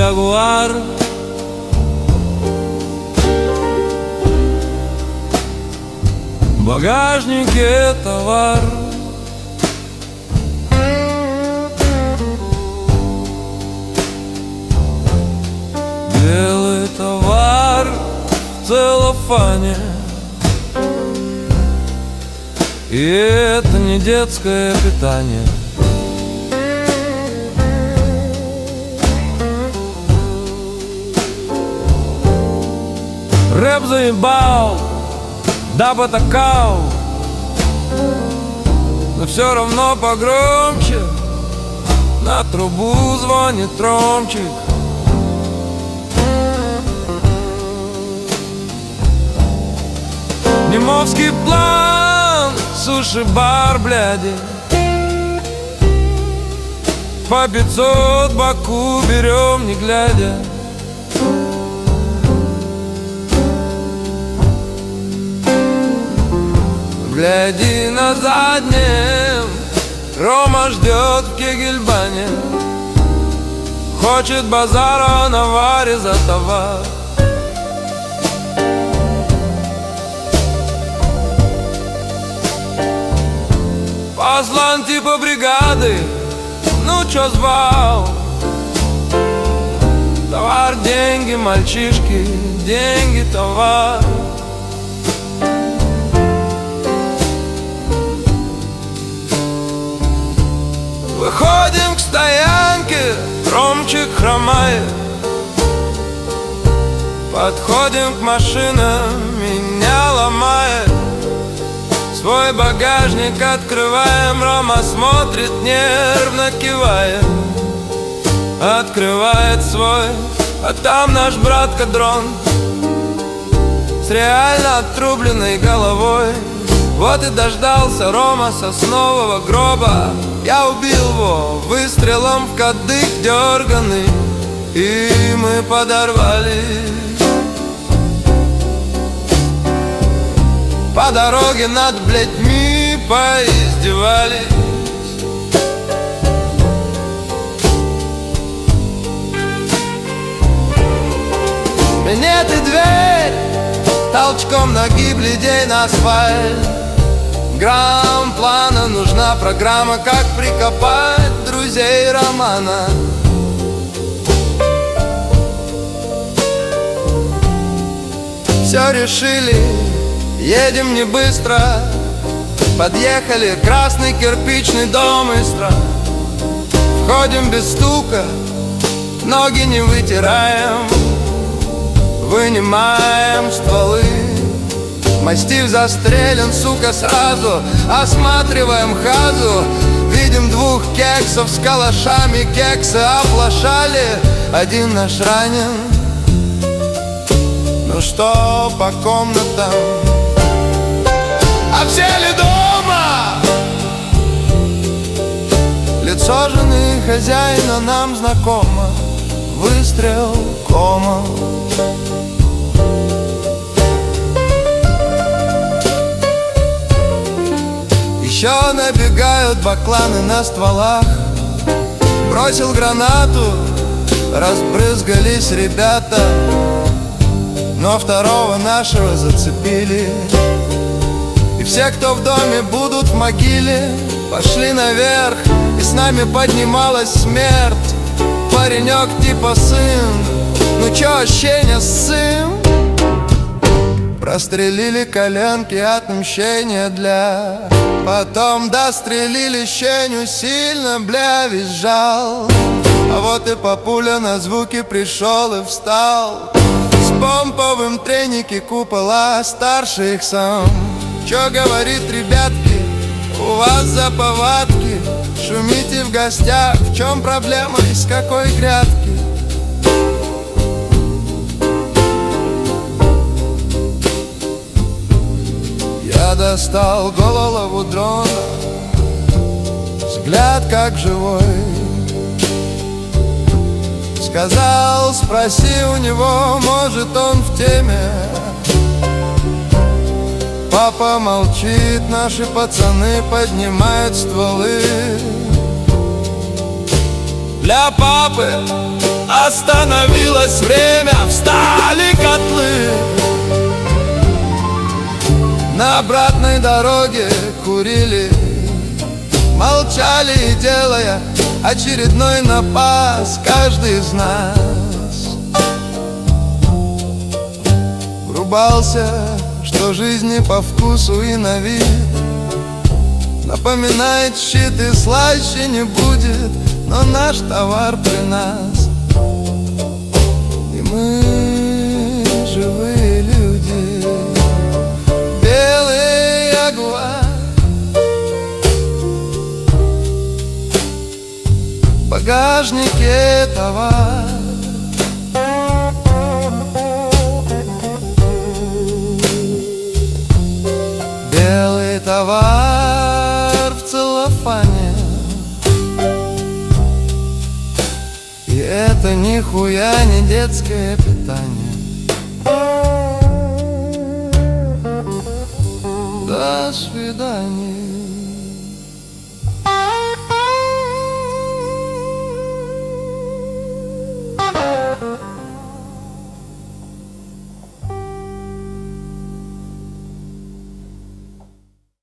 ягуар. В багажнике товар. Белый товар в целлофане. И это не детское питание. Рэп заебал, да потакал, но все равно погромче. На трубу звонит ромчик. Немовский план, суши-бар, бляди. По 500 Баку берем, не глядя. Гляди на заднем, Рома ждет в Кегельбане. Хочет базара на варе за товар. Послан типа бригады, ну чё звал? Товар, деньги, мальчишки, деньги, товар. Выходим к стоянке, Ромчик хромает. Подходим к машинам, меня ломает. Свой багажник открываем, Рома смотрит, нервно кивает. Открывает свой, а там наш брат-кадрон с реально отрубленной головой. Вот и дождался Рома соснового гроба. Я убил его выстрелом в кадык дерганый, и мы подорвались. По дороге над блядьми поиздевались. Минет и дверь, толчком ноги бледей на асфальт. Грамм плана, нужна программа, как прикопать друзей романа. Все решили, едем не быстро. Подъехали, красный кирпичный дом и страх. Входим без стука, ноги не вытираем. Вынимаем стволы. Мастиф застрелен, сука, сразу. Осматриваем хазу. Видим двух кексов с калашами. Кексы оплошали, один наш ранен. Ну что по комнатам? А все ли дома? Лицо жены хозяина нам знакомо. Выстрел, кома. Еще набегают бакланы на стволах. Бросил гранату, разбрызгались ребята. Но второго нашего зацепили. И все, кто в доме, будут в могиле. Пошли наверх, и с нами поднималась смерть. Паренек типа сын, ну чё ощущение сын? Прострелили коленки, отмщения для. Потом дострелили щеню, сильно, бля, визжал. А вот и папуля на звуки пришел и встал. С помповым треники купола, старший их сам. Чё говорит, ребятки, у вас за повадки? Шумите в гостях, в чем проблема, из какой грядки? Я достал голову дрона, взгляд как живой. Сказал, спроси у него, может он в теме. Папа молчит, наши пацаны поднимают стволы. Для папы Остановилось время, встали котлы. На обратной дороге курили, молчали, делая очередной напас. Каждый из нас врубался, что жизнь не по вкусу и на вид напоминает щит, и слаще не будет, но наш товар при нас. И мы живые люди, белый ягуар, в багажнике товар. Белый товар в целлофане, и это нихуя не детское питание. До свидания.